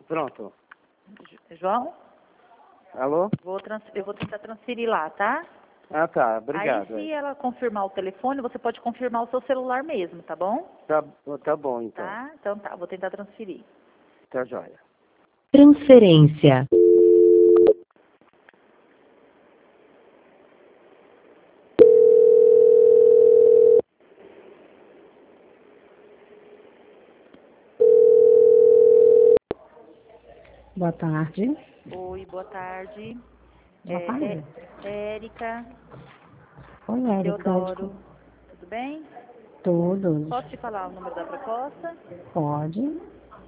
Pronto. João? Alô? Eu vou tentar transferir lá, tá? Ah, tá. Obrigado. Aí, se ela confirmar o telefone, você pode confirmar o seu celular mesmo, tá bom? Tá bom, então. Tá? Então tá, vou tentar transferir. Tá joia. Transferência. Boa tarde. Oi, boa tarde. Boa tarde. Érica, Oi, Érica. Teodoro. Tudo bem? Tudo. Posso te falar o número da proposta? Pode.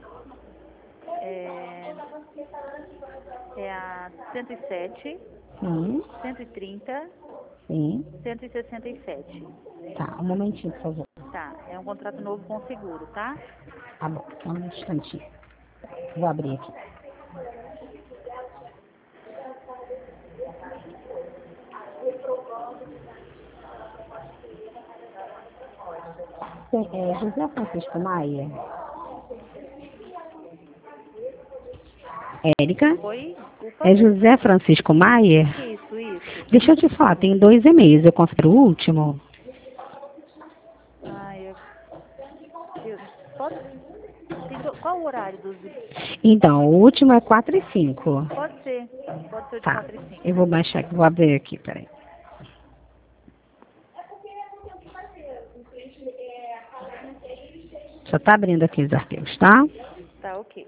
É a 107, Sim. 130, Sim. 167. Tá, um momentinho, por favor. Tá, é um contrato novo com seguro, tá? Tá bom, só um instantinho. Vou abrir aqui. José Francisco Maia. Érica? Oi, desculpa. É José Francisco Maia? Isso. Deixa eu te falar, tem 2 e-mails. Eu considero o último. Ai, pode, qual o horário dos... Então, o último é 4 e 5. Pode ser o de Tá, 4 e 5. eu vou baixar aqui, vou abrir aqui, peraí. Só tá abrindo aqui os arquivos, tá? Tá, ok.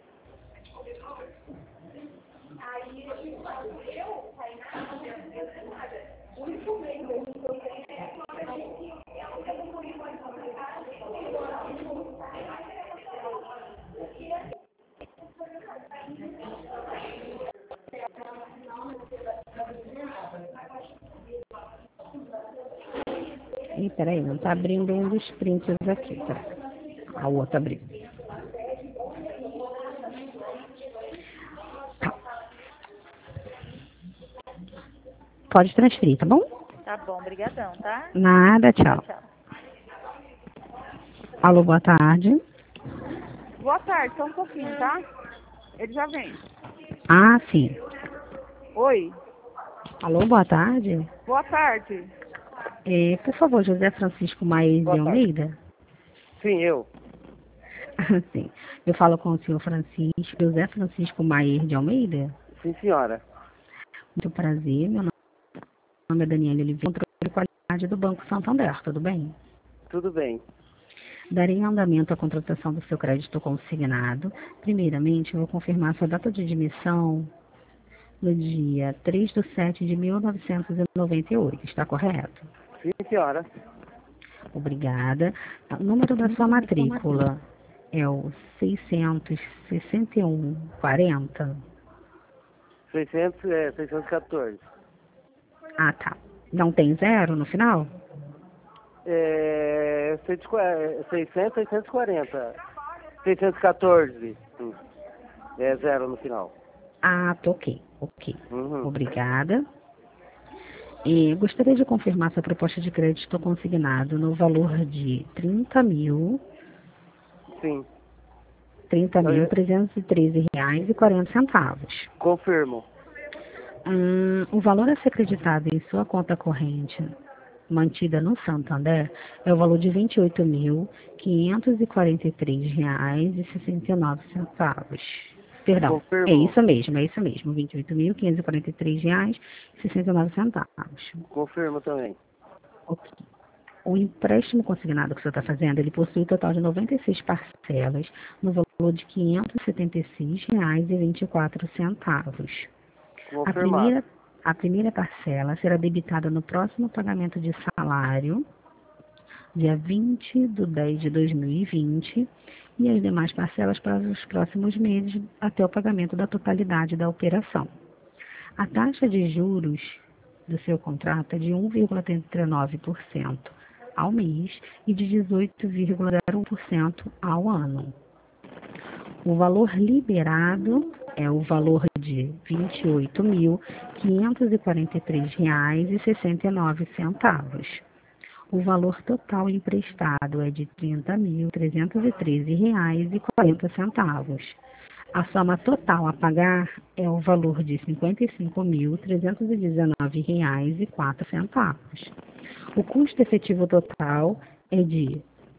Ih, peraí, não tá abrindo um dos prints aqui, tá? A outra abriu. Tá. Pode transferir, tá bom? Tá bom, brigadão, tá? Nada, tchau. Tchau. Alô, boa tarde. Boa tarde, só um pouquinho, tá? Ele já vem. Ah, sim. Oi, Alô, boa tarde. boa tarde. Por favor, José Francisco Maia de Boa tarde. Almeida? Sim, eu. Sim. Eu falo com o senhor Francisco, José Francisco Maier de Almeida. Sim, senhora. Muito prazer, meu nome é Daniela Oliveira, controle de qualidade do Banco Santander, tudo bem? Tudo bem. Darei andamento à contratação do seu crédito consignado. Primeiramente, eu vou confirmar sua data de admissão no dia 3/7/1998, está correto? Sim, senhora. Obrigada. O número da sua matrícula é o 66140. 614. Ah, tá. Não tem zero no final? 600, 640. 614. É zero no final. Ah, tá, ok. Uhum. Obrigada. E gostaria de confirmar sua proposta de crédito consignado no valor de 30.000, Sim. R$ 30.313,40. Confirmo. O valor a ser acreditado em sua conta corrente mantida no Santander é o valor de R$ 28.543,69. Perdão, Confirmo. é isso mesmo, R$ 28.543,69. Confirmo também. Ok. O empréstimo consignado que o senhor está fazendo, ele possui um total de 96 parcelas, no valor de R$ 576,24. Confirmado. A primeira parcela será debitada no próximo pagamento de salário, dia 20/10/2020, e as demais parcelas para os próximos meses, até o pagamento da totalidade da operação. A taxa de juros do seu contrato é de 1,39% ao mês e de 18,01% ao ano. O valor liberado é o valor de R$ 28.543,69. O valor total emprestado é de R$ 30.313,40. A soma total a pagar é o valor de R$ 55.319,04. O custo efetivo total é de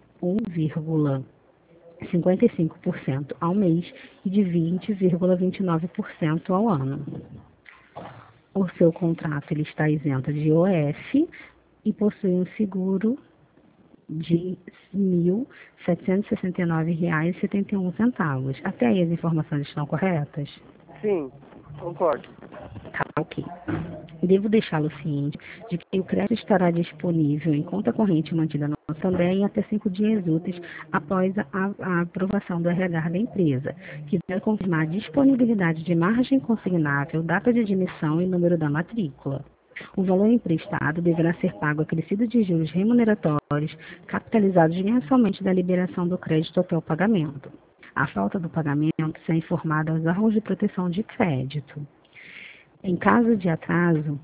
1,55% ao mês e de 20,29% ao ano. O seu contrato ele está isento de IOF e possui um seguro de R$ 1.769,71. Até aí as informações estão corretas? Sim, concordo. Tá, ok. Devo deixá-lo ciente de que o crédito estará disponível em conta corrente mantida no Santander em até 5 dias úteis após a aprovação do RH da empresa, que deve confirmar a disponibilidade de margem consignável, data de admissão e número da matrícula. O valor emprestado deverá ser pago acrescido de juros remuneratórios, capitalizados mensalmente da liberação do crédito até o pagamento. A falta do pagamento será informada aos órgãos de proteção de crédito. Em caso de atraso,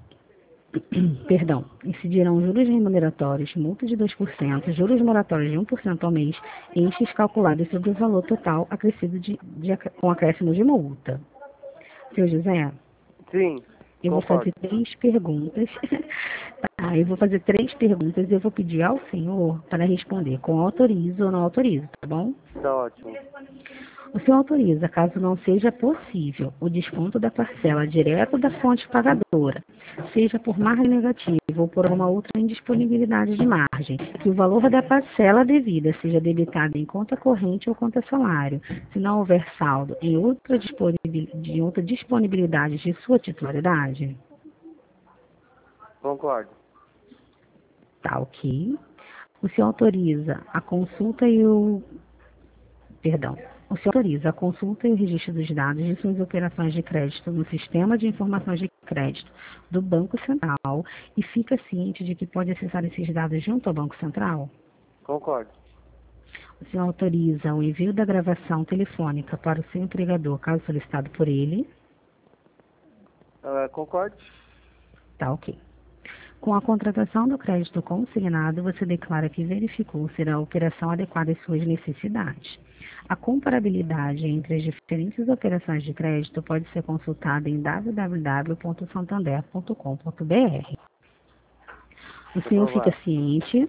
incidirão juros remuneratórios, multa de 2%, juros moratórios de 1% ao mês e índices calculados sobre o valor total acrescido com acréscimo de multa. Seu José? Sim, Eu vou fazer 3 perguntas. Tá, eu vou fazer 3 perguntas e eu vou pedir ao senhor para responder com autorizo ou não autorizo, tá bom? tá ótimo. O senhor autoriza, caso não seja possível, o desconto da parcela direto da fonte pagadora, seja por margem negativa ou por uma outra indisponibilidade de margem, que o valor da parcela devida seja debitado em conta corrente ou conta salário, se não houver saldo em outra disponibilidade de sua titularidade? Concordo. Tá, ok. O senhor autoriza a consulta e o senhor autoriza a consulta e o registro dos dados de suas operações de crédito no Sistema de Informações de Crédito do Banco Central e fica ciente de que pode acessar esses dados junto ao Banco Central? Concordo. O senhor autoriza o envio da gravação telefônica para o seu empregador, caso solicitado por ele? Concordo. Tá, ok. Com a contratação do crédito consignado, você declara que verificou se a operação adequada às suas necessidades. A comparabilidade entre as diferentes operações de crédito pode ser consultada em www.santander.com.br. O senhor fica ciente...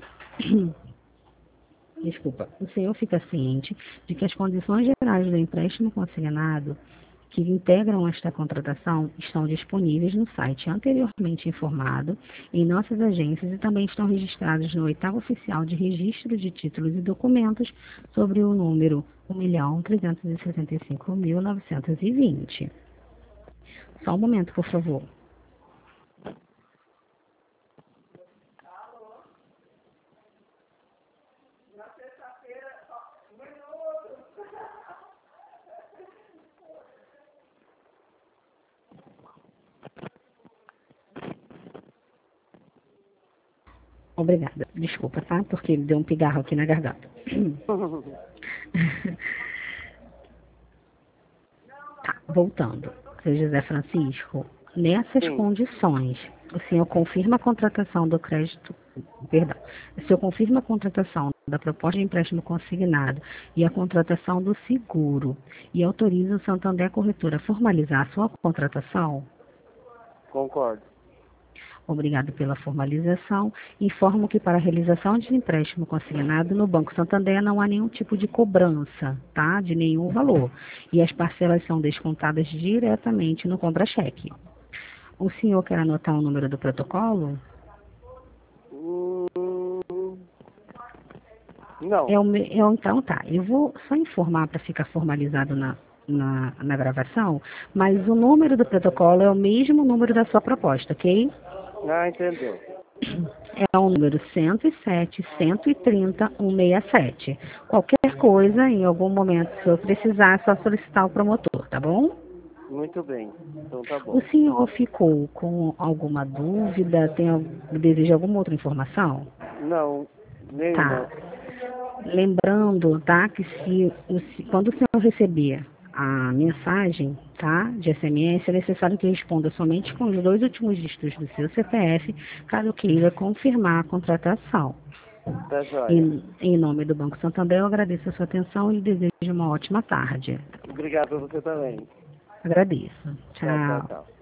o senhor fica ciente de que as condições gerais do empréstimo consignado que integram esta contratação estão disponíveis no site anteriormente informado, em nossas agências e também estão registrados no 8º Oficial de Registro de Títulos e Documentos sobre o número 1.375.920. Só um momento, por favor. Obrigada. Desculpa, tá? Porque deu um pigarro aqui na garganta. Tá, voltando. Seu José Francisco, nessas condições, o senhor confirma a contratação do crédito, o senhor confirma a contratação da proposta de empréstimo consignado e a contratação do seguro e autoriza o Santander Corretora a formalizar a sua contratação? Concordo. Obrigado pela formalização. Informo que para a realização de empréstimo consignado no Banco Santander não há nenhum tipo de cobrança, tá? De nenhum valor. E as parcelas são descontadas diretamente no contra-cheque. O senhor quer anotar o número do protocolo? Não. Então tá. Eu vou só informar para ficar formalizado na gravação, mas o número do protocolo é o mesmo número da sua proposta, ok? Ah, entendeu. É o número 107-130-167. Qualquer coisa, em algum momento, se eu precisar, é só solicitar o promotor, tá bom? Muito bem. Então tá bom. O senhor ficou com alguma dúvida? Deseja alguma outra informação? Não, nenhuma. Tá. Lembrando, tá, que quando o senhor receber a mensagem, tá, de SMS, é necessário que responda somente com os 2 últimos dígitos do seu CPF, caso queira confirmar a contratação. Tá joia. Em nome do Banco Santander, eu agradeço a sua atenção e lhe desejo uma ótima tarde. Obrigado a você também. Agradeço. Tchau, tchau, tchau.